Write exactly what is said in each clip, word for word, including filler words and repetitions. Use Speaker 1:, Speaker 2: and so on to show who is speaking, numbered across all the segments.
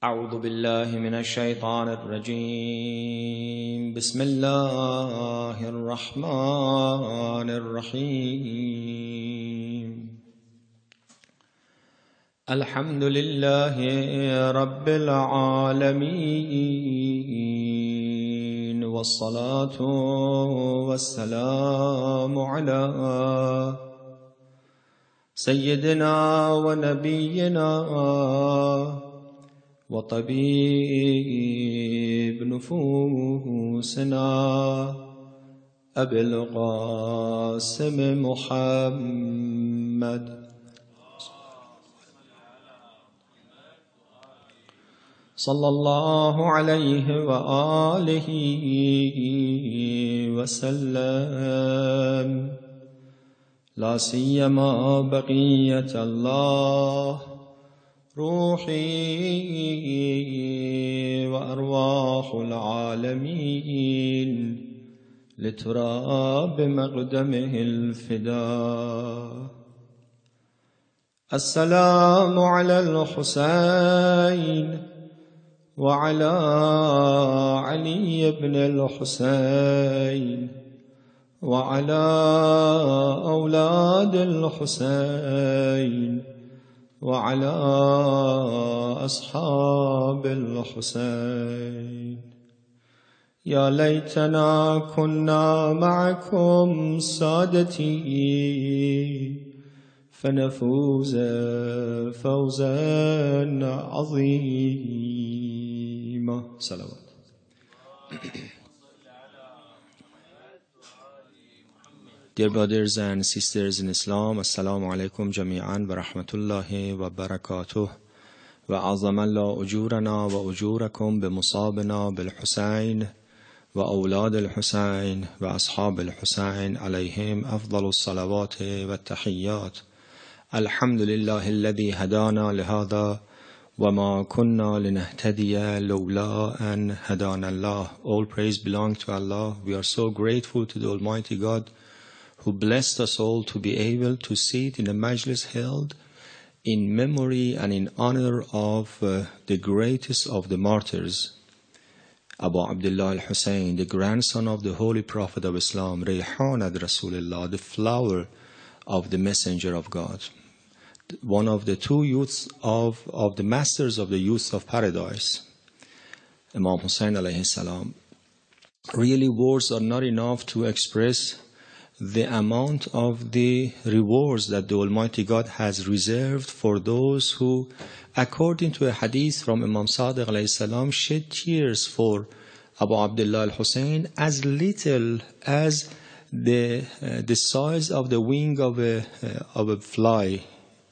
Speaker 1: أعوذ بالله من الشيطان الرجيم. بسم الله الرحمن الرحيم. الحمد لله رب العالمين، والصلاة والسلام على سيدنا ونبينا وطبيب نفوسنا أبي القاسم محمد صلى الله عليه وآله وسلم، لا سيما بقية الله روحي وأرواح العالمين لتراب مقدمه الفداء. السلام على الحسين وعلى علي بن الحسين وعلى أولاد الحسين وعلى أصحاب الحسين. يا ليتنا كنا معكم سادتي فنفوز فوزا عظيما. صلوات. Dear brothers and sisters in Islam, Assalamu alaikum jami'an wa rahmatullahi wa barakatuh. Wa azamalla ujurana wa ujurakum bi musabina bil Husayn wa awlad al Husayn wa ashab al Husayn alayhim afdalu salawati wa tahiyyat. Alhamdulillahi alladhi hadana lihada wa ma kunna linahtadiya lawla an hadana Allah. All praise belongs to Allah. We are so grateful to the Almighty God who blessed us all to be able to sit in a majlis held in memory and in honor of uh, the greatest of the martyrs, Abu Abdullah al-Hussein, the grandson of the Holy Prophet of Islam, Rayhanat Rasulullah, the flower of the Messenger of God, one of the two youths of, of the masters of the youth of paradise, Imam Hussein alayhi salam. Really, words are not enough to express the amount of the rewards that the Almighty God has reserved for those who, according to a hadith from Imam Sadiq alayhi salam, shed tears for Abu Abdullah al-Hussein as little as the, uh, the size of the wing of a, uh, of a fly,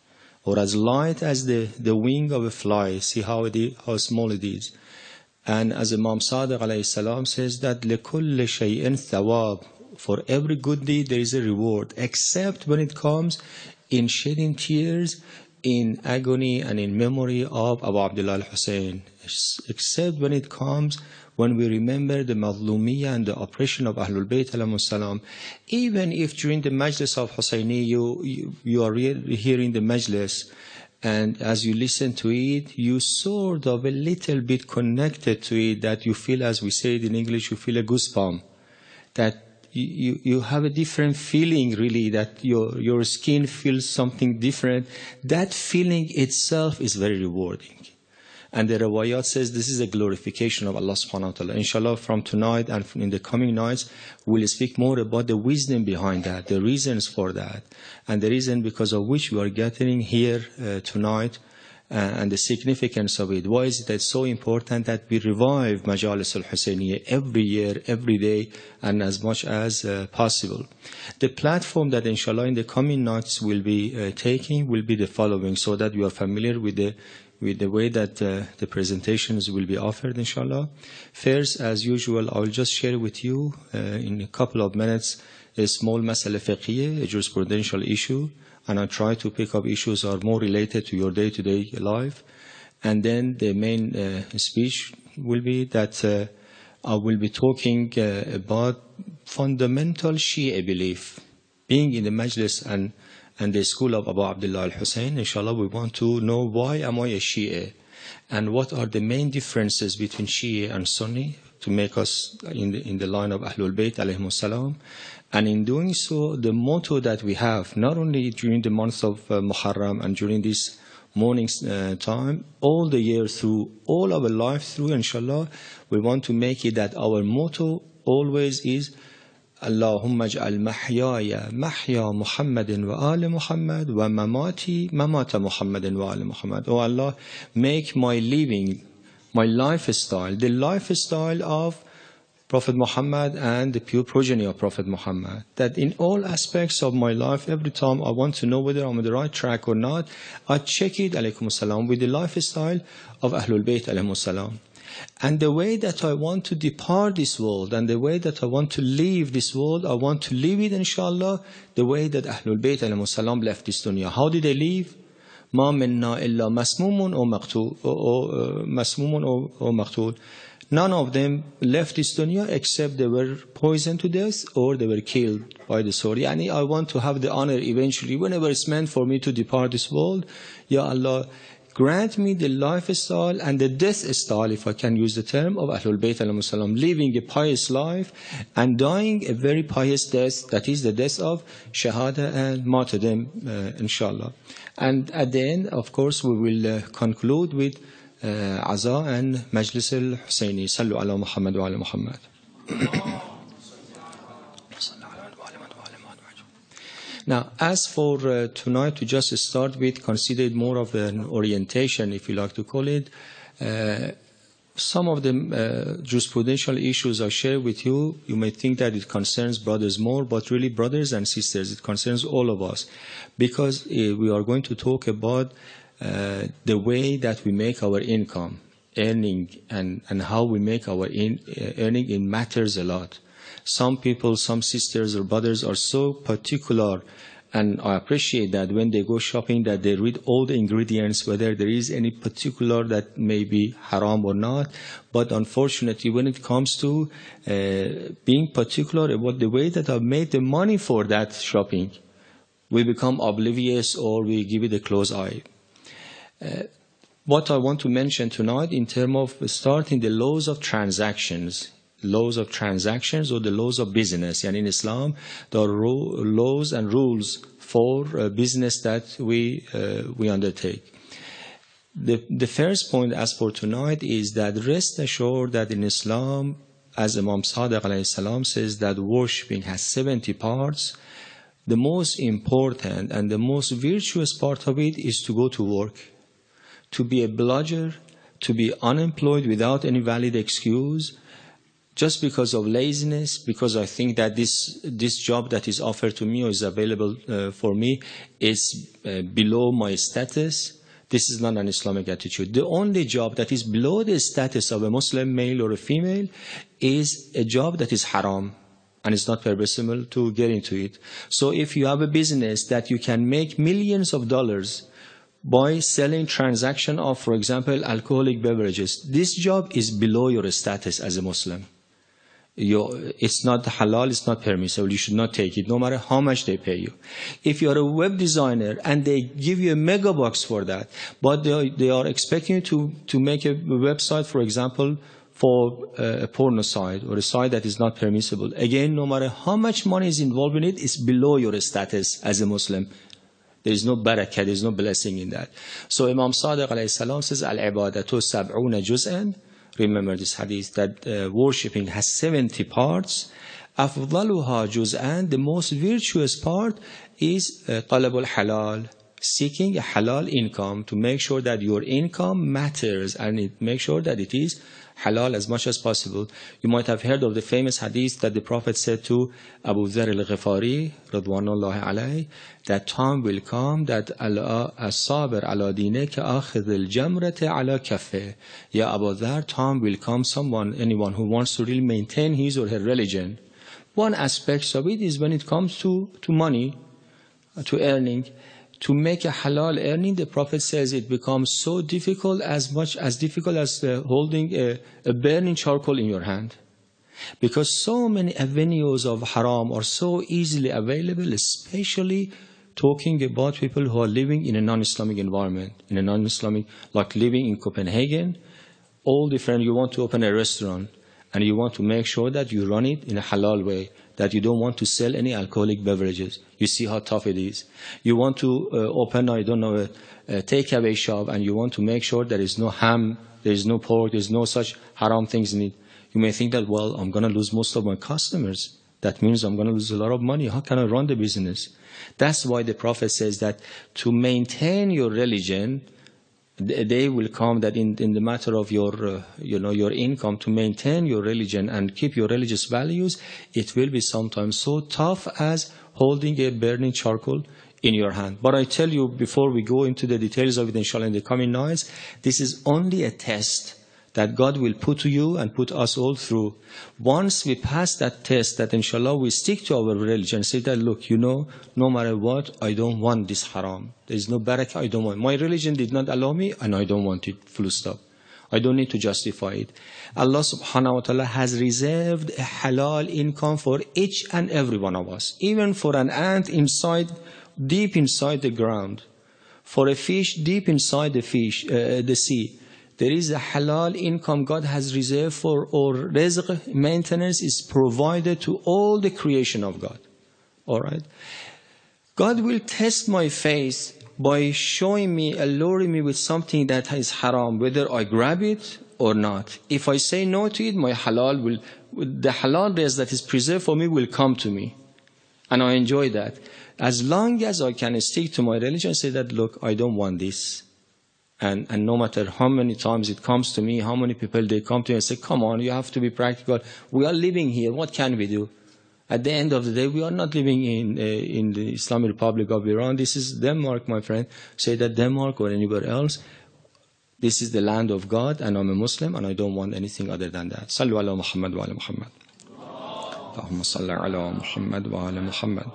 Speaker 1: or as light as the, the wing of a fly. See how, it is, how small it is. And as Imam Sadiq alayhi salam says that لِكُلِّ شَيْءٍ ثَوَابٍ, for every good deed there is a reward, except when it comes in shedding tears in agony and in memory of Abu Abdullah al-Hussein, except when it comes when we remember the mazlumiyya and the oppression of Ahlul Bayt alayhimus salam. Even if during the majlis of Husayni you, you, you are hearing the majlis, and as you listen to it, you sort of a little bit connected to it, that you feel, as we say it in English, you feel a goosebump, that You, you have a different feeling, really, that your, your skin feels something different. That feeling itself is very rewarding. And the riwayat says this is a glorification of Allah subhanahu wa ta'ala. Inshallah, from tonight and in the coming nights, we'll speak more about the wisdom behind that, the reasons for that, and the reason because of which we are gathering here uh, tonight, Uh, and the significance of it. Why is it that so important that we revive Majalis al-Husayniyya every year, every day, and as much as uh, possible? The platform that inshallah in the coming nights will be uh, taking will be the following, so that you are familiar with the with the way that uh, the presentations will be offered, inshallah. First, as usual, I will just share with you uh, in a couple of minutes a small masala fiqhiyya, a jurisprudential issue, and I try to pick up issues that are more related to your day-to-day life. And then the main uh, speech will be that uh, I will be talking uh, about fundamental Shia belief. Being in the Majlis and, and the school of Abu Abdullah al-Hussein, inshallah, we want to know, why am I a Shia? and what are the main differences between Shia and Sunni to make us in the, in the line of Ahlul Bayt alayhimus salam. And in doing so, the motto that we have, not only during the month of uh, Muharram and during this morning uh, time, all the year through, all our life through, inshallah, we want to make it that our motto always is Allahumma ij'al mahyaya mahya Muhammadin wa ali Muhammad wa mamati mamata Muhammadin wa ali Muhammad. Oh Allah, make my living, my lifestyle, the lifestyle of Prophet Muhammad and the pure progeny of Prophet Muhammad. That in all aspects of my life, every time I want to know whether I'm on the right track or not, I check it, alaykum salam, with the lifestyle of Ahlul Bayt alayhim salam. And the way that I want to depart this world and the way that I want to leave this world, I want to leave it, inshallah, the way that Ahlul Bayt alayhim salam left this dunya. How did they leave? ما منا إلا مسموم أو مقتول أو مسموم أو مقتول. None of them left this dunya except they were poisoned to death or they were killed by the sword. Yani I want to have the honor eventually, whenever it's meant for me to depart this world, Ya Allah, grant me the lifestyle and the death style, if I can use the term, of Ahlul Bayt alayhim salam, living a pious life and dying a very pious death, that is the death of Shahada and martyrdom, uh, inshallah. And at the end, of course, we will uh, conclude with uh, Aza and Majlis al-Husayni. Sallu ala Muhammad wa ala Muhammad. Now, as for uh, tonight, to just start with, consider it more of an orientation, if you like to call it. Uh, some of the uh, jurisprudential issues I share with you, you may think that it concerns brothers more, but really brothers and sisters, it concerns all of us. Because uh, we are going to talk about uh, the way that we make our income, earning, and, and how we make our in, uh, earning, it matters a lot. Some people, some sisters or brothers are so particular, and I appreciate that when they go shopping that they read all the ingredients, whether there is any particular that may be haram or not. But unfortunately, when it comes to uh, being particular about the way that I've made the money for that shopping, we become oblivious or we give it a close eye. Uh, what I want to mention tonight in terms of starting the laws of transactions, laws of transactions or the laws of business. And in Islam, there are laws and rules for uh, business that we uh, we undertake. The, the first point as for tonight is that rest assured that in Islam, as Imam Sadiq alayhi salam says, that worshipping has seventy parts. The most important and the most virtuous part of it is to go to work, to be a bludger, to be unemployed without any valid excuse, just because of laziness, because I think that this this job that is offered to me or is available uh, for me is uh, below my status. This is not an Islamic attitude. The only job that is below the status of a Muslim male or a female is a job that is haram, and it's not permissible to get into it. So if you have a business that you can make millions of dollars by selling transaction of, for example, alcoholic beverages, this job is below your status as a Muslim. You, it's not halal, it's not permissible, you should not take it, no matter how much they pay you. If you are a web designer and they give you a mega bucks for that, but they are, they are expecting you to, to make a website, for example, for a porno site or a site that is not permissible, again, no matter how much money is involved in it, it's below your status as a Muslim. There is no barakah, there is no blessing in that. So Imam Sadiq alayhi salam says, Al-ibadatu sab'una juz'an. Remember this hadith, that uh, worshipping has seventy parts. Afdaluha juz'an, the most virtuous part is uh, talabul halal, seeking a halal income, to make sure that your income matters and it make sure that it is halal as much as possible. You might have heard of the famous hadith that the Prophet said to Abu Dharr al-Ghifari, radwanullahi alayhi, that time will come that as-sabir ala dineka akhidh al-jamrata ala kaffeh. Ya Abu Dharr, time will come, someone, anyone who wants to really maintain his or her religion. One aspect of it is when it comes to, to money, to earning. To make a halal earning, the Prophet says it becomes so difficult, as much as difficult as uh, holding a, a burning charcoal in your hand. Because so many avenues of haram are so easily available, especially talking about people who are living in a non-Islamic environment, in a non-Islamic, like living in Copenhagen, all different. You want to open a restaurant, and you want to make sure that you run it in a halal way, that you don't want to sell any alcoholic beverages. You see how tough it is. You want to uh, open, I don't know, a, a takeaway shop, and you want to make sure there is no ham, there is no pork, there is no such haram things in it. You may think that, well, I'm going to lose most of my customers. That means I'm going to lose a lot of money. How can I run the business? That's why the Prophet says that to maintain your religion, the day will come that in, in the matter of your, uh, you know, your income, to maintain your religion and keep your religious values, it will be sometimes so tough as holding a burning charcoal in your hand. But I tell you, before we go into the details of it, inshallah, in the coming nights, this is only a test that God will put to you and put us all through. Once we pass that test, that inshallah we stick to our religion, say that, look, you know, no matter what, I don't want this haram. There is no barakah, I don't want. My religion did not allow me, and I don't want it, full stop. I don't need to justify it. Allah subhanahu wa ta'ala has reserved a halal income for each and every one of us. Even for an ant inside, deep inside the ground. For a fish deep inside the fish, uh, the sea. There is a halal income God has reserved for, or rizq, maintenance is provided to all the creation of God. All right? God will test my faith by showing me, alluring me with something that is haram, whether I grab it or not. If I say no to it, my halal will, the halal rizq that is preserved for me will come to me. And I enjoy that. As long as I can stick to my religion, say that, look, I don't want this. And, and no matter how many times it comes to me, how many people they come to me and say, come on, you have to be practical. We are living here. What can we do? At the end of the day, we are not living in, uh, in the Islamic Republic of Iran. This is Denmark, my friend. Say that Denmark or anywhere else, this is the land of God, and I'm a Muslim, and I don't want anything other than that. Sallu ala Muhammad wa ala Muhammad. Allahumma salli ala Muhammad wa ala Muhammad.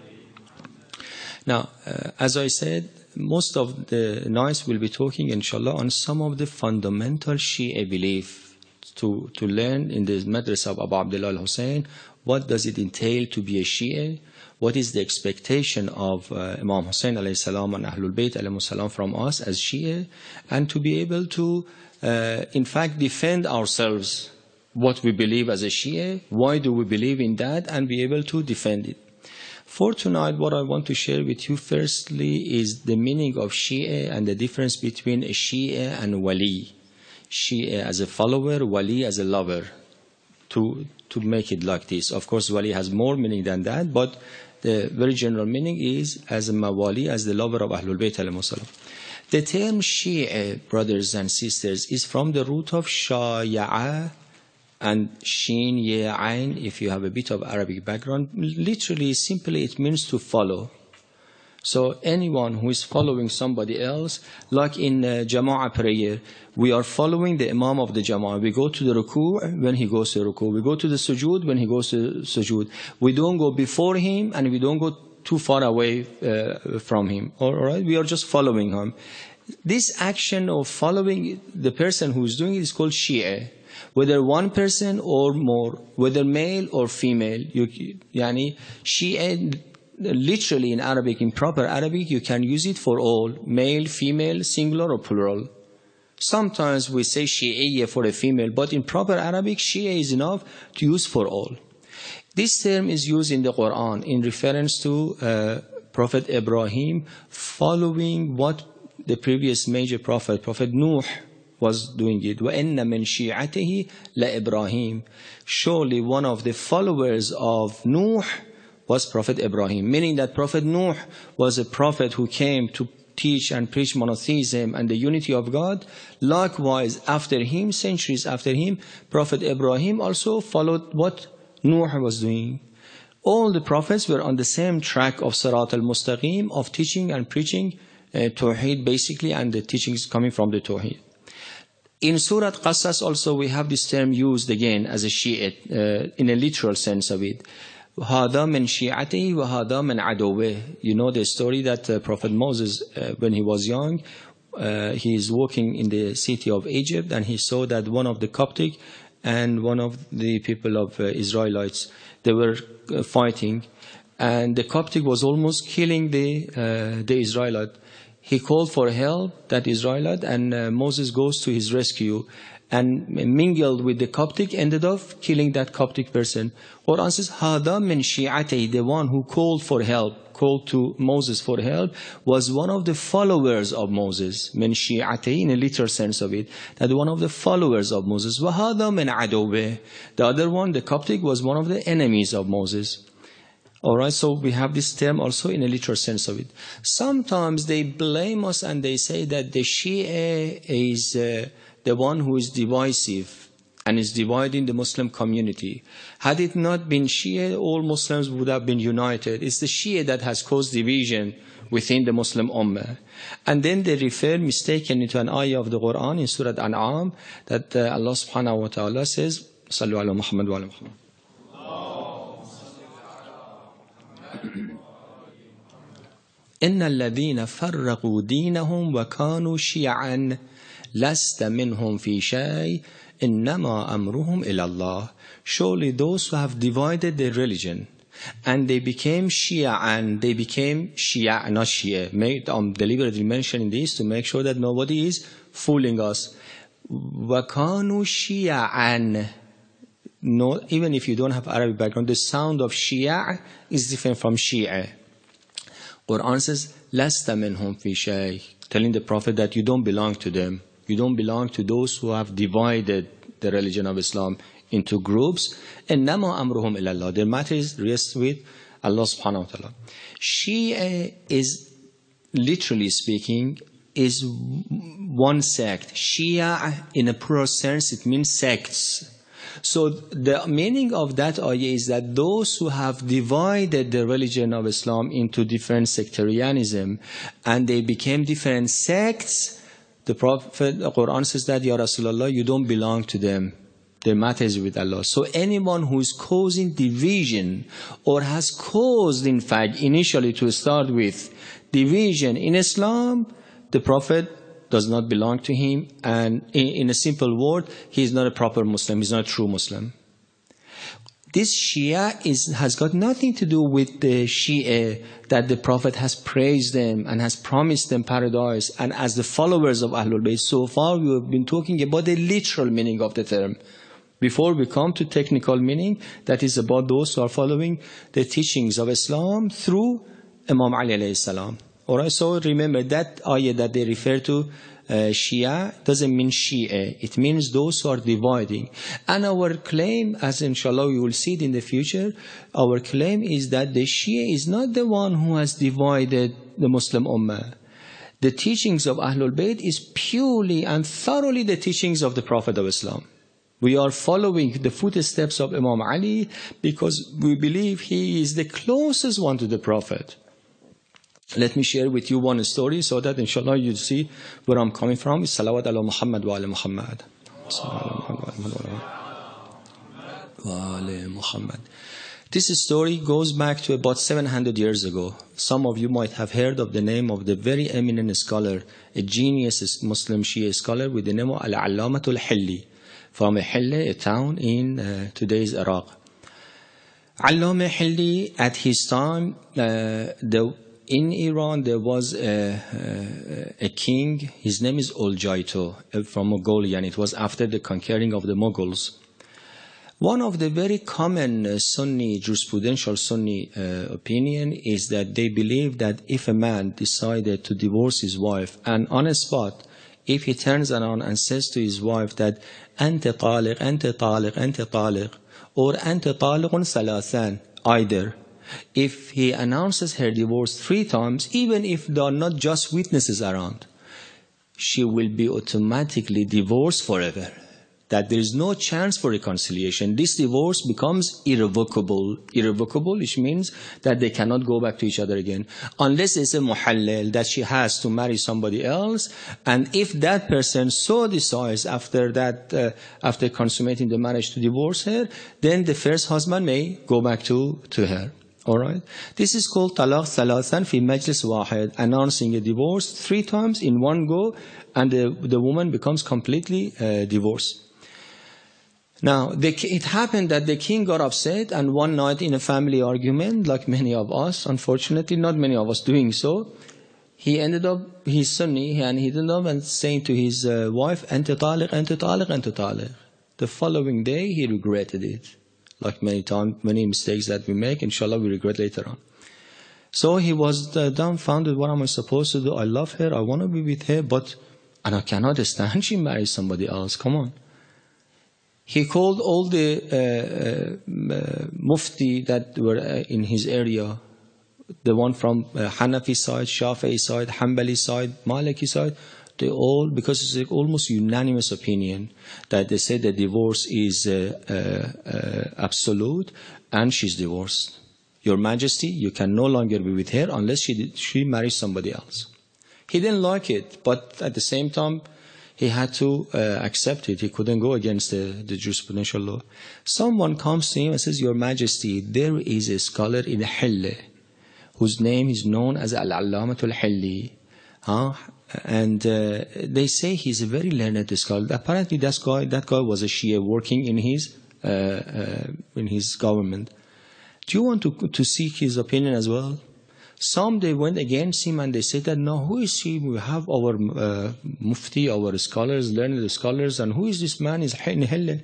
Speaker 1: Now, uh, as I said, most of the nights we'll be talking, inshallah, on some of the fundamental Shia belief to, to learn in the madrasa of Abu Abdullah al-Hussein. What does it entail to be a Shia? What is the expectation of uh, Imam Hussein alayhi salam and Ahlul Bayt alayhi salam from us as Shia? And to be able to, uh, in fact, defend ourselves, what we believe as a Shia, why do we believe in that, and be able to defend it. For tonight, what I want to share with you firstly is the meaning of Shia and the difference between a Shia and Wali. Shia as a follower, Wali as a lover, to, to make it like this. Of course, Wali has more meaning than that, but the very general meaning is as a Mawali, as the lover of Ahlul Bayt alayhi salam. The term Shia, brothers and sisters, is from the root of Shaya'a, and Shin, Ye, Ain, if you have a bit of Arabic background, literally, simply, it means to follow. So anyone who is following somebody else, like in uh, Jama'ah prayer, we are following the Imam of the Jama'ah. We go to the Ruku' when he goes to the Ruku'. We go to the Sujood when he goes to the Sujood. We don't go before him, and we don't go too far away uh, from him. All right? We are just following him. This action of following the person who is doing it is called Shia. Whether one person or more, whether male or female, you, yani, Shia, literally in Arabic, in proper Arabic, you can use it for all, male, female, singular or plural. Sometimes we say Shi'iyya for a female, but in proper Arabic, Shia is enough to use for all. This term is used in the Quran in reference to uh, Prophet Ibrahim following what the previous major prophet, Prophet Nuh, was doing it. وَإِنَّ مِنْ شِيعَتِهِ لَإِبْرَاهِيمَ. Surely one of the followers of Nuh was Prophet Ibrahim, meaning that Prophet Nuh was a prophet who came to teach and preach monotheism and the unity of God. Likewise, after him, centuries after him, Prophet Ibrahim also followed what Nuh was doing. All the prophets were on the same track of Sirat al-Mustaqim, of teaching and preaching uh, Tawheed basically, and the teachings coming from the Tawheed. In Surah Qasas also we have this term used again as a Shi'at, uh, in a literal sense of it. هَذَا مِنْ شِيعَتِهِ وَهَذَا مِنْ عَدُوِّهِ. You know the story that uh, Prophet Moses, uh, when he was young, uh, he is walking in the city of Egypt, and he saw that one of the Coptic and one of the people of uh, Israelites, they were uh, fighting. and the Coptic was almost killing the, uh, the Israelite. He called for help, that Israelite, and uh, Moses goes to his rescue and mingled with the Coptic, ended up killing that Coptic person. Quran says, Hada min shi'ati, the one who called for help, called to Moses for help, was one of the followers of Moses. Min shi'ati, in a literal sense of it, that one of the followers of Moses. Wa hada min adobe, the other one, the Coptic, was one of the enemies of Moses. All right, so we have this term also in a literal sense of it. Sometimes they blame us and they say that the Shia is uh, the one who is divisive and is dividing the Muslim community. Had it not been Shia, all Muslims would have been united. It's the Shia that has caused division within the Muslim Ummah. And then they refer mistakenly to an ayah of the Quran in Surah An'am that uh, Allah subhanahu wa ta'ala says, Sallu ala Muhammad wa ala Muhammad. إن الذين فرقوا دينهم وكانوا شيعا لست منهم في شيء إنما أمرهم إلى الله. Surely those who have divided their religion and they became Shia, and they became Shia, not Shia. I'm deliberately mentioning this to make sure that nobody is fooling us. وكانوا شيعا. No, even if you don't have Arabic background, the sound of Shia is different from Shia. Quran says, لَسْتَ مِنْهُمْ فِي شَيْءٍ, telling the Prophet that you don't belong to them. You don't belong to those who have divided the religion of Islam into groups. إِنَّمَا أَمْرُهُمْ إِلَى اللَّهِ. Their matters rests with Allah subhanahu wa ta'ala. Shia is, literally speaking, is one sect. Shia, in a plural sense, it means sects. So the meaning of that ayah is that those who have divided the religion of Islam into different sectarianism and they became different sects, the Prophet, the Quran says that, Ya Rasulullah, you don't belong to them. Their matter is with Allah. So anyone who is causing division or has caused, in fact, initially to start with, division in Islam, the Prophet does not belong to him, and in, in a simple word, he is not a proper Muslim, he is not a true Muslim. This Shia is, has got nothing to do with the Shia that the Prophet has praised them and has promised them paradise, and as the followers of Ahlul Bayt. So far we have been talking about the literal meaning of the term. Before we come to technical meaning, that is about those who are following the teachings of Islam through Imam Ali alayhi salam. All right, so remember that ayah that they refer to, uh, Shia, doesn't mean Shia. It means those who are dividing. And our claim, as inshallah you will see it in the future, our claim is that the Shia is not the one who has divided the Muslim Ummah. The teachings of Ahlul Bayt is purely and thoroughly the teachings of the Prophet of Islam. We are following the footsteps of Imam Ali because we believe he is the closest one to the Prophet. Let me share with you one story so that inshallah you'll see where I'm coming from. Salawat ala Muhammad wa ala Muhammad. Muhammad. This story goes back to about seven hundred years ago. Some of you might have heard of the name of the very eminent scholar, a genius Muslim Shia scholar with the name of Al-Allamatul Hilli, from Hilli, a town in uh, today's Iraq. Allama Hilli, at his time, uh, the in Iran, there was a, a, a king. His name is Oljaito, from Mongolia, and it was after the conquering of the Mughals. One of the very common uh, Sunni, jurisprudential Sunni uh, opinion is that they believe that if a man decided to divorce his wife, and on a spot, if he turns around and says to his wife that أنت طالق, أنت طالق, أنت طالق, or أنت طالق ثلاثا, either, if he announces her divorce three times, even if there are not just witnesses around, she will be automatically divorced forever. That there is no chance for reconciliation. This divorce becomes irrevocable. Irrevocable, which means that they cannot go back to each other again. Unless it's a muhallal, that she has to marry somebody else. And if that person so decides after that, uh, after consummating the marriage to divorce her, then the first husband may go back to, to her. All right. This is called talaq thalathan fi majlis wahid, announcing a divorce three times in one go, and the, the woman becomes completely uh, divorced. Now, the, it happened that the king got upset, and one night in a family argument, like many of us, unfortunately, not many of us doing so, he ended up, he's Sunni, and he ended up and saying to his uh, wife, "Anta taliq, anta taliq, anta taliq." The following day, he regretted it. Like many times, many mistakes that we make, inshallah, we regret later on. So he was uh, dumbfounded. What am I supposed to do? I love her, I want to be with her, but, and I cannot stand she marries somebody else. Come on. He called all the uh, uh, mufti that were uh, in his area, the one from uh, Hanafi side, Shafi'i side, Hanbali side, Maliki side. They all, because it's an almost unanimous opinion that they say the divorce is uh, uh, uh, absolute and she's divorced. Your Majesty, you can no longer be with her unless she, she marries somebody else. He didn't like it, but at the same time, he had to uh, accept it. He couldn't go against the, the jurisprudential law. Someone comes to him and says, "Your Majesty, there is a scholar in Hille whose name is known as Al-Allamatul Hilli. Huh? And uh, they say he's a very learned scholar. Apparently that guy, that guy was a Shia working in his, uh, uh, in his government. Do you want to, to seek his opinion as well?" Some, they went against him and they said that, "No, who is he? We have our uh, mufti, our scholars, learned scholars, and who is this man? Is Hille."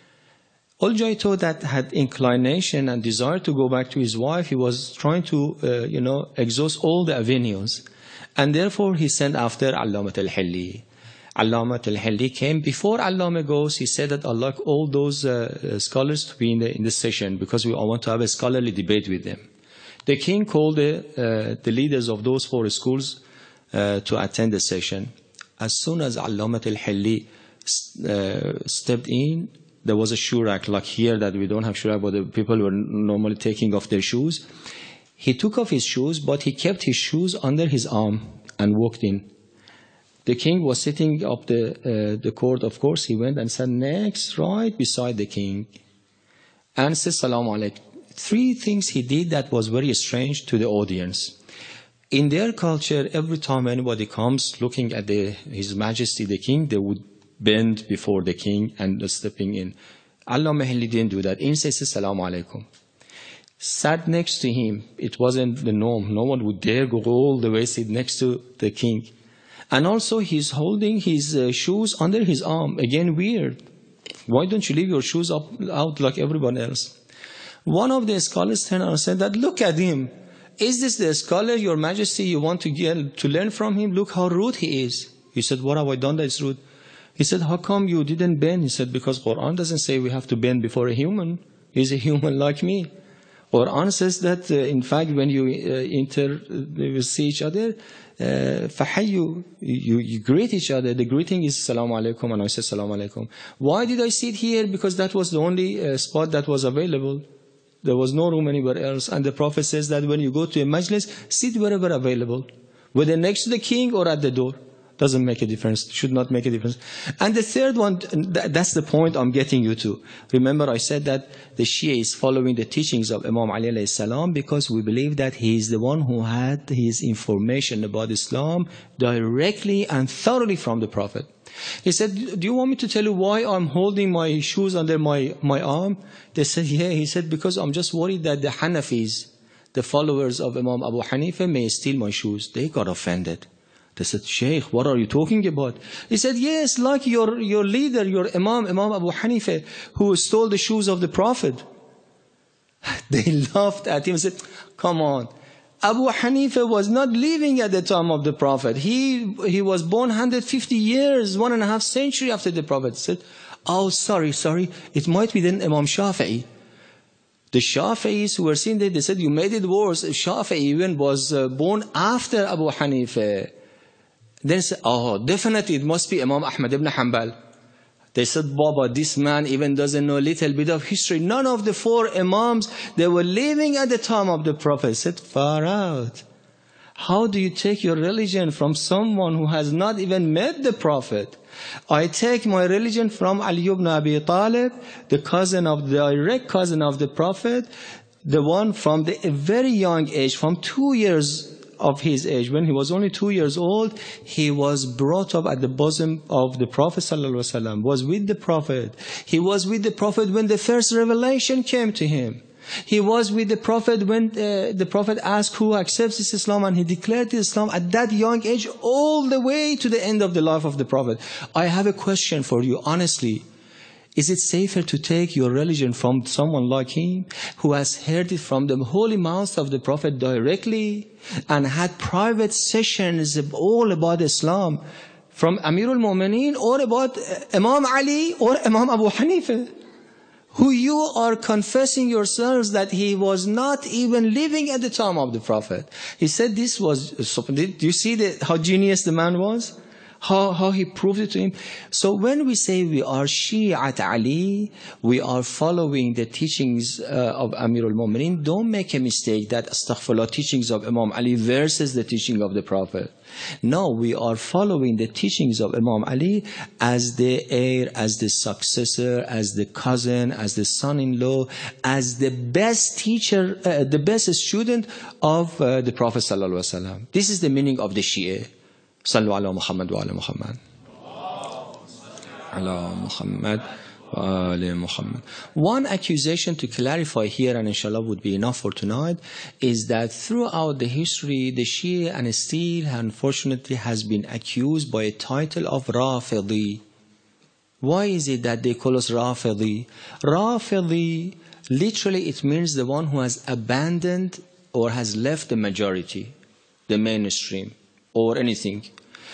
Speaker 1: Al-Jaito, that had inclination and desire to go back to his wife, he was trying to, uh, you know, exhaust all the avenues. And therefore, he sent after Allamat al-Hilli. Allamat al-Hilli came. Before Allama goes, he said that I'd like all those uh, scholars to be in the, in the session because we, I want to have a scholarly debate with them. The king called the, uh, the leaders of those four schools uh, to attend the session. As soon as Allamat al-Hilli uh, stepped in, there was a shurak, like here that we don't have shurak, but the people were normally taking off their shoes. He took off his shoes, but he kept his shoes under his arm and walked in. The king was sitting up the, uh, the court, of course. He went and sat next, right beside the king, and said, "Salaam alaikum." Three things he did that was very strange to the audience. In their culture, every time anybody comes looking at the, His Majesty the king, they would bend before the king and stepping in. Allama Hilli didn't do that. Instead, said, "Salaam alaikum." Sat next to him. It wasn't the norm. No one would dare go all the way sit next to the king. And also, he's holding his uh, shoes under his arm. Again, weird. Why don't you leave your shoes up, out like everyone else? One of the scholars turned and said that, "Look at him. Is this the scholar, Your Majesty, you want to get to learn from him? Look how rude he is." He said, "What have I done that is rude?" He said, "How come you didn't bend?" He said, "Because Quran doesn't say we have to bend before a human. He's a human like me. Quran says that, uh, in fact, when you uh, inter, uh, see each other, فَحَيُّ, uh, you, you greet each other. The greeting is Salaam alaikum, and I said Salaam alaikum. Why did I sit here? Because that was the only uh, spot that was available. There was no room anywhere else. And the Prophet says that when you go to a majlis, sit wherever available, whether next to the king or at the door. Doesn't make a difference, should not make a difference. And the third one, that's the point I'm getting you to. Remember, I said that the Shia is following the teachings of Imam Ali alayhi salam because we believe that he is the one who had his information about Islam directly and thoroughly from the Prophet. He said, "Do you want me to tell you why I'm holding my shoes under my, my arm?" They said, "Yeah." He said, "Because I'm just worried that the Hanafis, the followers of Imam Abu Hanifa, may steal my shoes." They got offended. They said, "Sheikh, what are you talking about?" He said, "Yes, like your, your leader, your Imam, Imam Abu Hanifa, who stole the shoes of the Prophet." They laughed at him and said, "Come on. Abu Hanifa was not living at the time of the Prophet. He, he was born one hundred fifty years, one and a half century after the Prophet." He said, "Oh, sorry, sorry. It might be then Imam Shafi'i." The Shafi'is who were seen there, they said, "You made it worse. Shafi'i even was uh, born after Abu Hanifa." Then said, "Oh, definitely it must be Imam Ahmad ibn Hanbal." They said, "Baba, this man even doesn't know a little bit of history. None of the four Imams, they were living at the time of the Prophet." I said, "Far out. How do you take your religion from someone who has not even met the Prophet?" I take my religion from Ali ibn Abi Talib, the cousin of the direct cousin of the Prophet, the one from the very young age, from two years of his age, when he was only two years old, he was brought up at the bosom of the Prophet sallallahu alaihi wasallam, was with the Prophet. He was with the Prophet when the first revelation came to him. He was with the Prophet when uh, the Prophet asked who accepts this Islam, and he declared Islam at that young age all the way to the end of the life of the Prophet. I have a question for you, honestly. Is it safer to take your religion from someone like him, who has heard it from the holy mouth of the Prophet directly and had private sessions all about Islam from Amirul Mu'mineen, or about Imam Ali or Imam Abu Hanifa, who you are confessing yourselves that he was not even living at the time of the Prophet? He said this was, do you see the, how genius the man was? How, how he proved it to him. So when we say we are Shi'at Ali, we are following the teachings uh, of Amir al-Mu'mineen, don't make a mistake that astaghfirullah, teachings of Imam Ali versus the teaching of the Prophet. No, we are following the teachings of Imam Ali as the heir, as the successor, as the cousin, as the son-in-law, as the best teacher, uh, the best student of uh, the Prophet sallallahu alaihi wasallam. This is the meaning of the Shia. Sallu ala Muhammad wa ala Muhammad. Ala Muhammad wa ala Muhammad. One accusation to clarify here, and inshallah would be enough for tonight, is that throughout the history, the Shia and still unfortunately has been accused by a title of Rafidi. Why is it that they call us Rafidi? Rafidi, literally it means the one who has abandoned or has left the majority, the mainstream, or anything.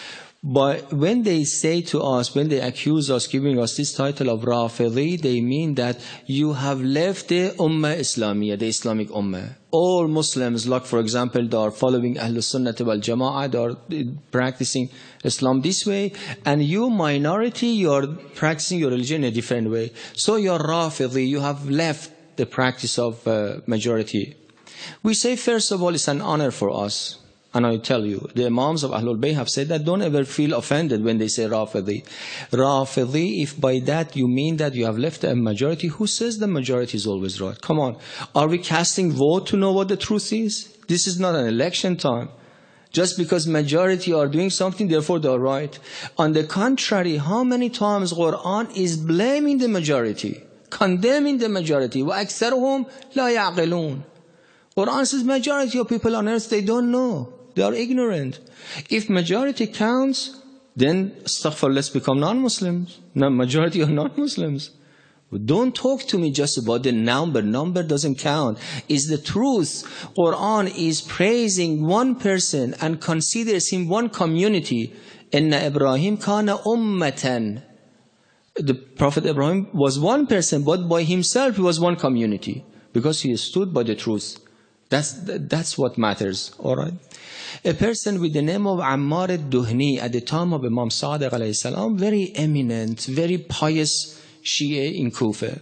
Speaker 1: But when they say to us, when they accuse us, giving us this title of Rafidi, they mean that you have left the Ummah Islamiyah, the Islamic Ummah. All Muslims, like for example, they are following Ahlul Sunnah wal Jama'ah, they are practicing Islam this way, and you minority, you are practicing your religion in a different way. So you are Rafidi, you have left the practice of uh, majority. We say, first of all, it's an honor for us. And I tell you, the Imams of Ahlul Bayt have said that don't ever feel offended when they say Rafidi. Rafidi, if by that you mean that you have left a majority, who says the majority is always right? Come on. Are we casting vote to know what the truth is? This is not an election time. Just because majority are doing something, therefore they are right. On the contrary, how many times Quran is blaming the majority, condemning the majority? وَأَكْثَرُهُمْ لَا يَعْقِلُونَ. Quran says majority of people on earth, they don't know. They are ignorant. If majority counts, then astaghfir, let's become non-Muslims. No, majority are non-Muslims. Don't talk to me just about the number. Number doesn't count. It's the truth. Quran is praising one person and considers him one community. Inna Ibrahim kana ummatan. The Prophet Ibrahim was one person, but by himself he was one community, because he stood by the truth. That's, that's what matters, all right? A person with the name of Ammar al-Duhni at the time of Imam Sadiq alayhi salam, very eminent, very pious Shia in Kufa.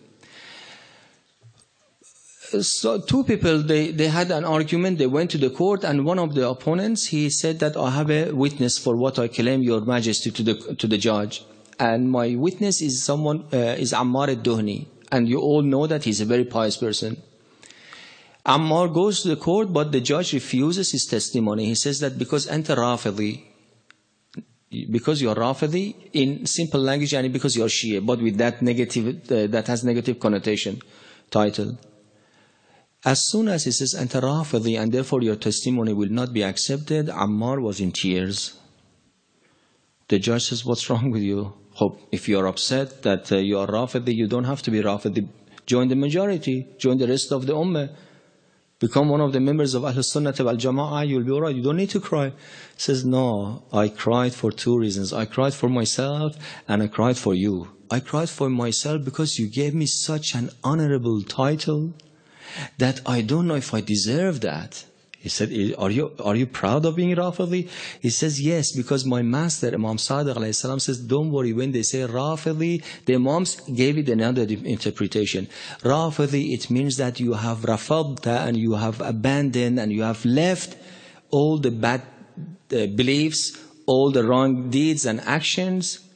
Speaker 1: So two people, they, they had an argument, they went to the court, and one of the opponents, he said that I have a witness for what I claim, Your Majesty, to the, to the judge. And my witness is someone, uh, is Ammar al-Duhni. And you all know that he's a very pious person. Ammar goes to the court, but the judge refuses his testimony. He says that because anta Rafidi, because you are Rafidi, in simple language, and because you are Shia, but with that negative, uh, that has negative connotation, title. As soon as he says anta Rafidi, and therefore your testimony will not be accepted, Ammar was in tears. The judge says, what's wrong with you? Hope if you are upset that uh, you are Rafidi, you don't have to be Rafidi. Join the majority, join the rest of the Ummah. Become one of the members of Ahlul Sunnah wal Jama'ah, you'll be all right. You don't need to cry. He says, no, I cried for two reasons. I cried for myself and I cried for you. I cried for myself because you gave me such an honorable title that I don't know if I deserve that. He said, are you, are you proud of being Rafidi? He says, yes, because my master, Imam Sadiq alayhi salam, says, don't worry, when they say Rafidi, the Imams gave it another interpretation. Rafidi, it means that you have rafadta, and you have abandoned, and you have left all the bad uh, beliefs, all the wrong deeds and actions,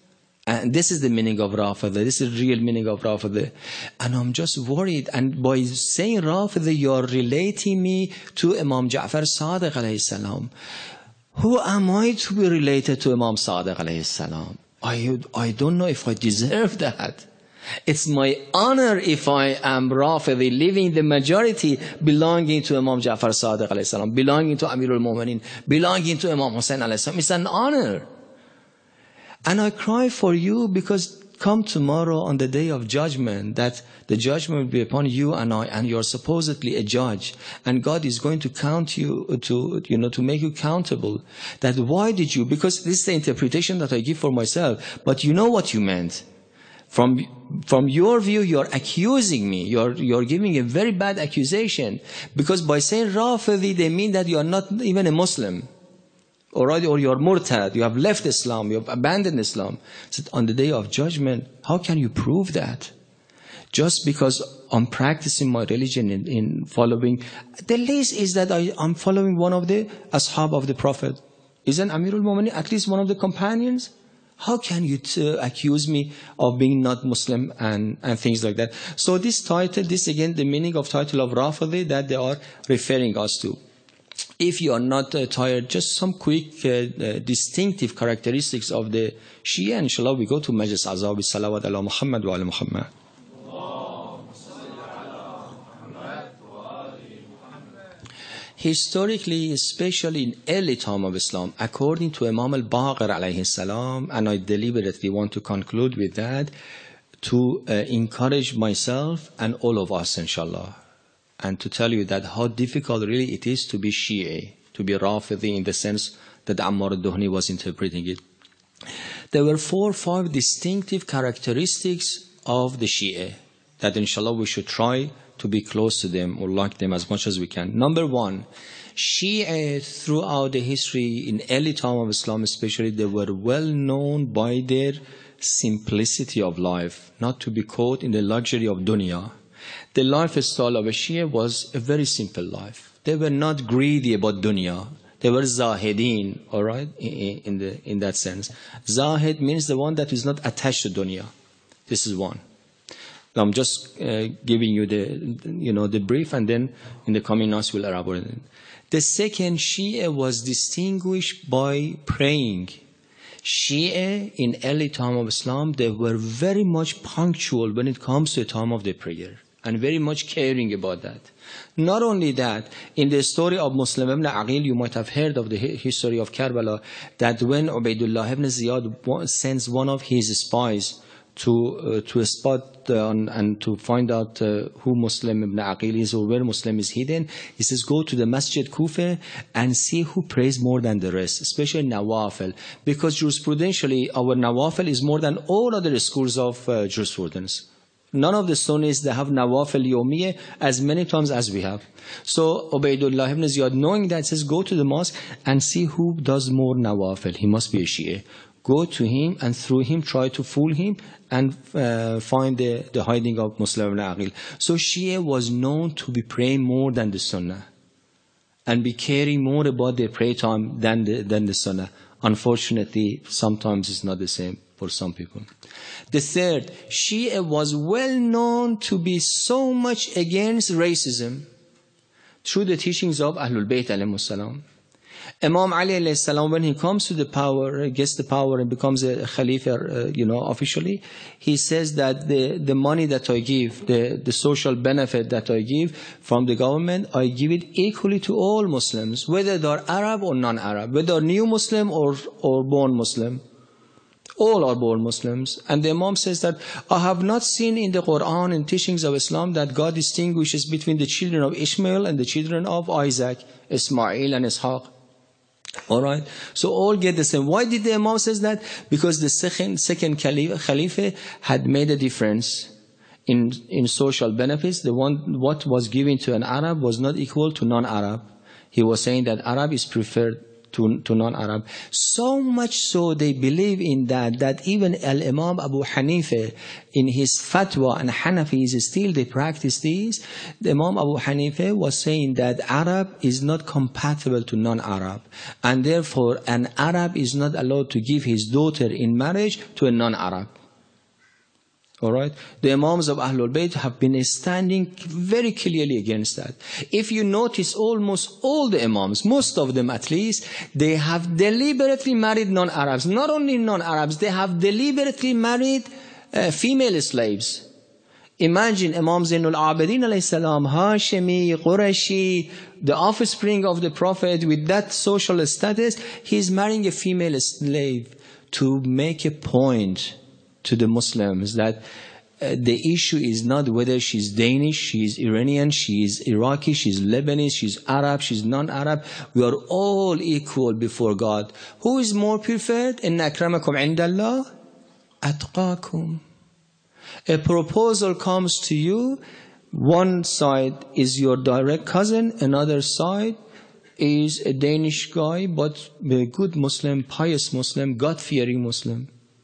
Speaker 1: And this is the meaning of Rafida. This is the real meaning of Rafida. And I'm just worried. And by saying Rafida, you're relating me to Imam Ja'far Sadiq alayhi salam. Who am I to be related to Imam Sadiq alayhi salam? I, I don't know if I deserve that. It's my honor if I am Rafidi, living the majority, belonging to Imam Ja'far Sadiq alayhi salam, belonging to Amirul Mu'minin, belonging to Imam Hussain alayhi salam. It's an honor. And I cry for you because come tomorrow on the day of judgment, that the judgment will be upon you and I, and you're supposedly a judge, and God is going to count you, to, you know, to make you accountable. That why did you, because this is the interpretation that I give for myself, but you know what you meant. From, from your view, you're accusing me, you're, you're giving a very bad accusation, because by saying Rafidi, they mean that you're not even a Muslim. Already, or you're murtad, you have left Islam, you have abandoned Islam. So on the day of judgment, how can you prove that? Just because I'm practicing my religion in, in following, the least is that I, I'm following one of the ashab of the Prophet. Isn't Amirul Mu'minin at least one of the companions? How can you t- accuse me of being not Muslim and, and things like that? So this title, this again, the meaning of title of Rafidi that they are referring us to. If you are not uh, tired, just some quick uh, uh, distinctive characteristics of the Shia. Inshallah, we go to Majlis Azab, Salawat ala Muhammad wa ala Muhammad. Historically, especially in early time of Islam, according to Imam al-Baqir alayhi salam, and I deliberately want to conclude with that, to uh, encourage myself and all of us, inshallah, and to tell you that how difficult really it is to be Shia, to be Rafidi in the sense that Ammar al-Duhni was interpreting it. There were four or five distinctive characteristics of the Shia that inshallah we should try to be close to them or like them as much as we can. Number one, Shia throughout the history, in early time of Islam especially, they were well known by their simplicity of life, not to be caught in the luxury of dunya. The lifestyle of a Shia was a very simple life. They were not greedy about dunya. They were zahideen, all right, in, in, the, in that sense. Zahid means the one that is not attached to dunya. This is one. Now I'm just uh, giving you the, you know, the brief, and then in the coming nights we'll elaborate it. The second, Shia was distinguished by praying. Shia in early time of Islam, they were very much punctual when it comes to the time of the prayer, and very much caring about that. Not only that, in the story of Muslim ibn Aqil, you might have heard of the history of Karbala, that when Ubaidullah ibn Ziyad sends one of his spies to uh, to spot uh, on, and to find out uh, who Muslim ibn Aqil is or where Muslim is hidden, he says, go to the Masjid Kufa and see who prays more than the rest, especially Nawafil, because jurisprudentially our Nawafil is more than all other schools of uh, jurisprudence. None of the Sunnis, they have Nawafil Yawmiyah as many times as we have. So Ubaidullah ibn Ziyad, knowing that, says, go to the mosque and see who does more Nawafil. He must be a Shia. Go to him and through him try to fool him and uh, find the, the hiding of Muslim ibn Aqil. So Shia was known to be praying more than the Sunnah and be caring more about their prayer time than the, than the Sunnah. Unfortunately, sometimes it's not the same for some people. The third, Shia was well known to be so much against racism through the teachings of Ahlul Bayt alayhimus salam. Imam Ali alayhi salam, when he comes to the power, gets the power and becomes a Khalifa, uh, you know, officially, he says that the, the money that I give, the, the social benefit that I give from the government, I give it equally to all Muslims, whether they're Arab or non-Arab, whether new Muslim or, or born Muslim. All are born Muslims. And the Imam says that I have not seen in the Quran and teachings of Islam that God distinguishes between the children of Ishmael and the children of Isaac, Ismail and Ishaq. All right, so all get the same. Why did the Imam says that? Because the second second Khalifa had made a difference in in social benefits. The one what was given to an Arab was not equal to non-Arab. He was saying that Arab is preferred to, to non-Arab. So much so they believe in that, that even Al-Imam Abu Hanifa, in his fatwa, and Hanafis still they practice these, the Imam Abu Hanifa was saying that Arab is not compatible to non-Arab, and therefore an Arab is not allowed to give his daughter in marriage to a non-Arab. All right, the Imams of Ahlul Bayt have been standing very clearly against that. If you notice, almost all the Imams, most of them at least, they have deliberately married non-Arabs. Not only non-Arabs, they have deliberately married uh, female slaves. Imagine Imam Zainul Abidin alayhi salam, Hashemi, Qurashi, the offspring of the Prophet with that social status, he's marrying a female slave to make a point to the Muslims that uh, the issue is not whether she's Danish, she's Iranian, she's Iraqi, she's Lebanese, she's Arab, she's non-Arab. We are all equal before God. Who is more preferred? Inna akramakum indallah atqakum. A proposal comes to you. One side is your direct cousin, another side is a Danish guy, but a good Muslim, pious Muslim, God-fearing Muslim.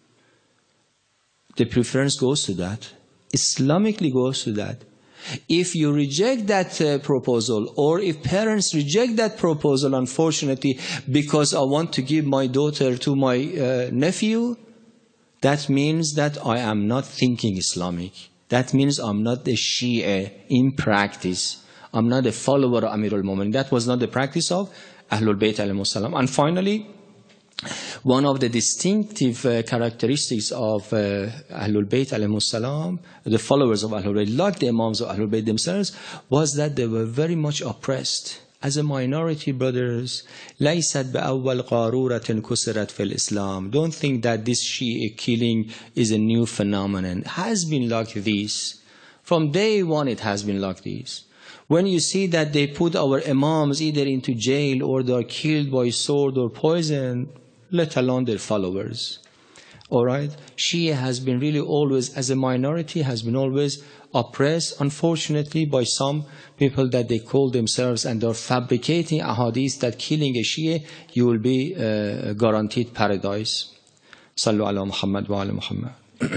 Speaker 1: The preference goes to that. Islamically goes to that. If you reject that uh, proposal, or if parents reject that proposal, unfortunately, because I want to give my daughter to my uh, nephew, that means that I am not thinking Islamic. That means I'm not a Shia in practice. I'm not a follower of Amir al-Mu'minin. That was not the practice of Ahlul Bayt alayhi salam. And finally, one of the distinctive uh, characteristics of uh, Ahlul Bayt alayhi salam, the followers of Ahlul Bayt, like the Imams of Ahlul Bayt themselves, was that they were very much oppressed. As a minority, brothers, لَيْسَتْ بِأَوَّلْ قَارُورَةٍ كُسِرَتْ فِي الْإِسْلَامِ. Don't think that this Shia killing is a new phenomenon. It has been like this. From day one it has been like this. When you see that they put our Imams either into jail or they are killed by sword or poison, let alone their followers. All right? Shia has been really always, as a minority, has been always oppressed, unfortunately, by some people that they call themselves, and they're fabricating ahadith that killing a Shia, you will be uh, guaranteed paradise. Sallu ala Muhammad wa ala Muhammad.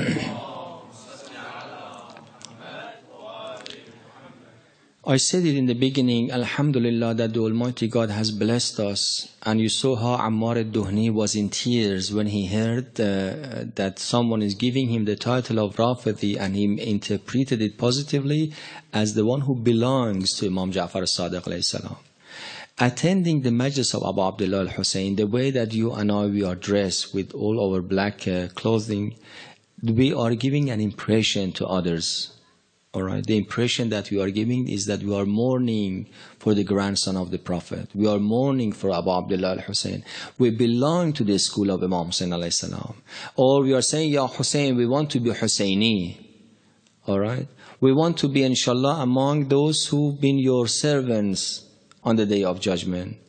Speaker 1: I said it in the beginning, Alhamdulillah, that the Almighty God has blessed us. And you saw how Ammar al-Duhni was in tears when he heard uh, that someone is giving him the title of Rafidi, and he interpreted it positively as the one who belongs to Imam Ja'far al-Sadiq alayhi salam. Attending the majlis of Abu Abdullah al-Hussein, the way that you and I, we are dressed with all our black uh, clothing, we are giving an impression to others. All right, the impression that we are giving is that we are mourning for the grandson of the Prophet. We are mourning for Abu Abdullah al-Hussein. We belong to the school of Imam Hussein alayhi salam. Or we are saying, Ya Hussein, we want to be Husseini. All right, we want to be, inshallah, among those who've been your servants on the day of judgment.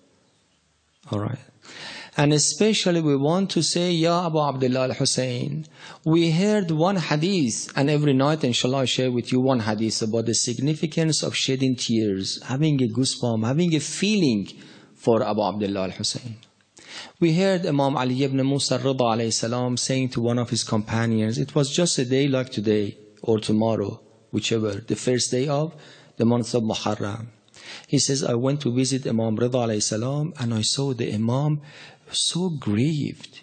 Speaker 1: All right. And especially we want to say, Ya Abu Abdullah al-Hussein. We heard one hadith, and every night, inshallah, I share with you one hadith about the significance of shedding tears, having a goosebump, having a feeling for Abu Abdullah al-Hussein. We heard Imam Ali ibn Musa al-Rida alayhi salam saying to one of his companions, it was just a day like today or tomorrow, whichever, the first day of the month of Muharram. He says, I went to visit Imam Rida alayhi salam, and I saw the Imam so grieved.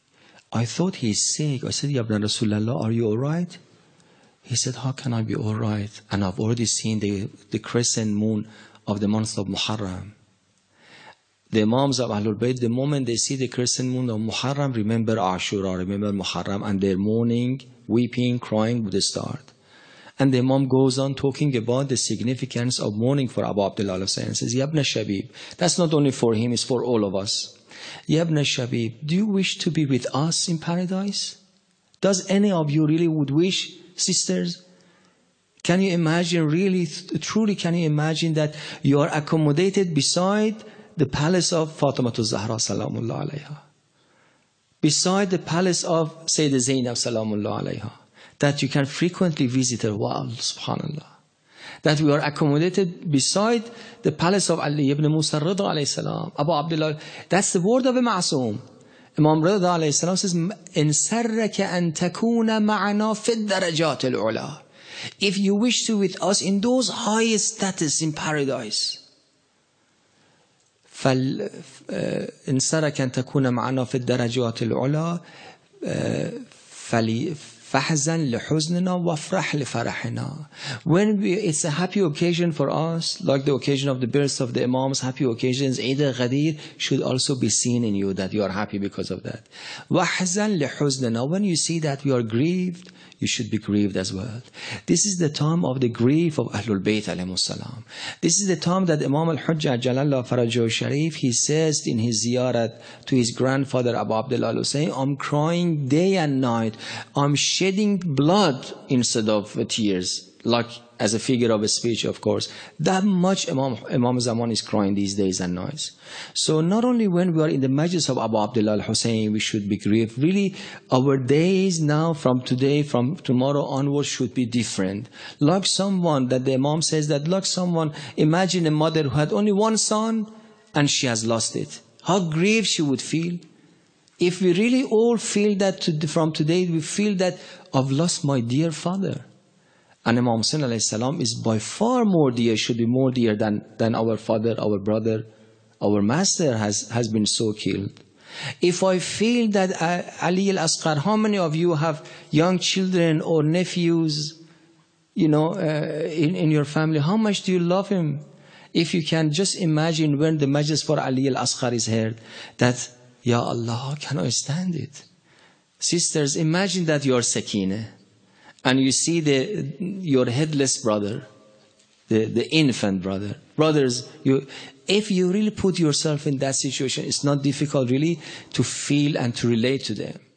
Speaker 1: I thought he's sick. I said, Ya Ibn Rasulallah, are you all right? He said, how can I be all right? And I've already seen the, the crescent moon of the month of Muharram. The Imams of Ahlul Bayt, the moment they see the crescent moon of Muharram, remember Ashura, remember Muharram, and their mourning, weeping, crying would start. And the Imam goes on talking about the significance of mourning for Abu Abdullah al-Hussein. He says, Ya Ibn Shabib, that's not only for him, it's for all of us. Ya Ibn Shabib, do you wish to be with us in paradise? Does any of you really would wish, sisters? Can you imagine, really, truly can you imagine that you are accommodated beside the palace of Fatimatu Zahra salamullah alayha, beside the palace of Sayyidah Zainab salamullah alayha, that you can frequently visit her? Wow, subhanallah. that we are accommodated beside the palace of Ali ibn Musa Rida alayhi salam. Abu Abdullah, that's the word of a Ma'soom. Imam Rida alayhi salam says, إن سرك أن تكون معنا في الدرجات العلا. If you wish to with us in those high status in paradise, فل إن سرك أن تكون معنا في الدرجات العلا فلي فحزن لحزننا وافرح لفرحنا. When we, it's a happy occasion for us, like the occasion of the birth of the Imams, happy occasions, Eid al-Ghadir should also be seen in you, that you are happy because of that. وحزن لحزننا. When you see that we are grieved, you should be grieved as well. This is the time of the grief of Ahlul Bayt alayhimus salam. This is the time that Imam al-Hujjah Jalallah Farajahu Sharif, he says in his ziyarat to his grandfather Abu Abdullah al-Husayn, I'm crying day and night. I'm shedding blood instead of tears, like as a figure of a speech, of course. That much Imam, Imam Zaman is crying these days and nights. So not only when we are in the majlis of Abu Abdullah al-Husayn, we should be grieved. Really, our days now, from today, from tomorrow onwards, should be different. Like someone that the Imam says that, like someone, imagine a mother who had only one son and she has lost it. How grieved she would feel. If we really all feel that to, from today, we feel that I've lost my dear father. And Imam Hussain alayhi salam is by far more dear, should be more dear than, than our father, our brother, our master has, has been so killed. If I feel that uh, Ali al-Asghar, how many of you have young children or nephews, you know, uh, in, in your family? How much do you love him? If you can just imagine when the majlis for Ali al-Asghar is heard, that, Ya Allah, how can I stand it? Sisters, imagine that you are Sakinah, and you see the, your headless brother, the, the infant brother. Brothers, you, if you really put yourself in that situation, it's not difficult really to feel and to relate to them.